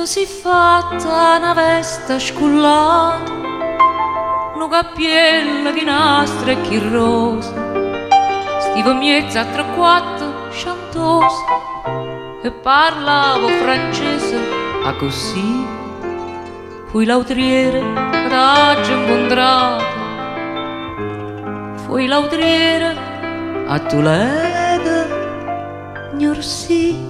si fatta una veste scullata, un cappiello di nastro e chi rosa, stivo miezza a 3-4 sciantosa e parlavo francese a così. Fui l'autriere che t'aggia incontrato, fui l'autriere a Toledo, Gnorsì.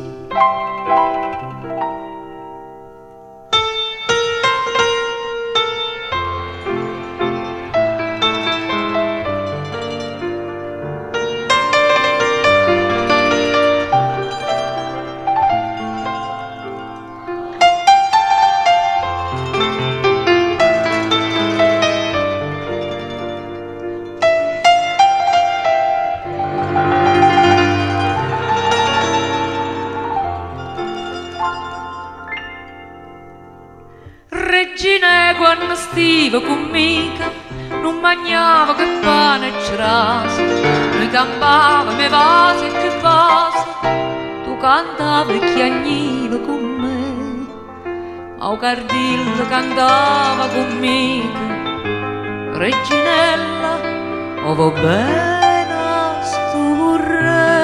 Regine quando stivo con mica non mangiavo che pane e cerasa, noi campava me vasi e che vasi, tu cantavi e chiagniva con me, a Cardillo cantava con mica, Reginella, oh va bene sto re.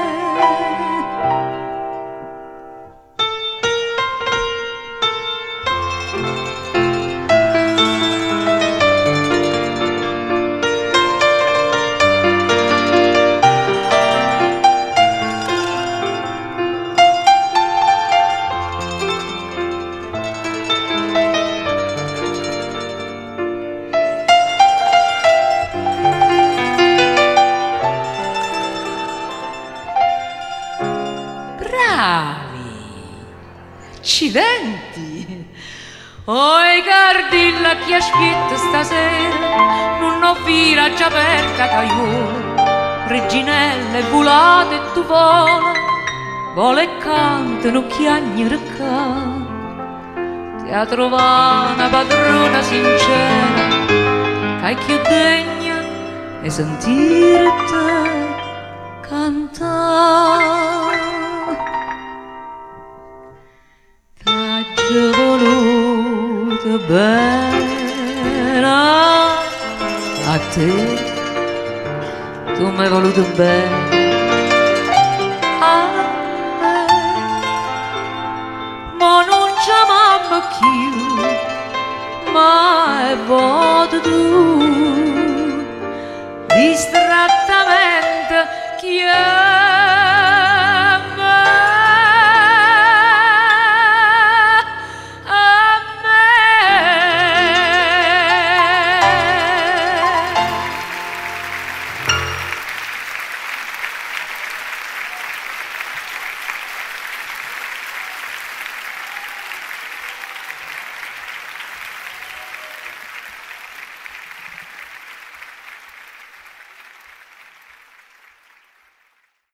Accidenti! Oi Cardilla chi aspetta stasera, non ho vira già per cacaiuola, Reginelle volate e tu vola e canta, non chiagnere ti ha trovato una padrona sincera, che è più degna e sentire te cantare. T'ho voluto bene a te, tu mi hai voluto bene a me, ma non ci amiamo più, ma è vuoto tu, distrattamente chi è.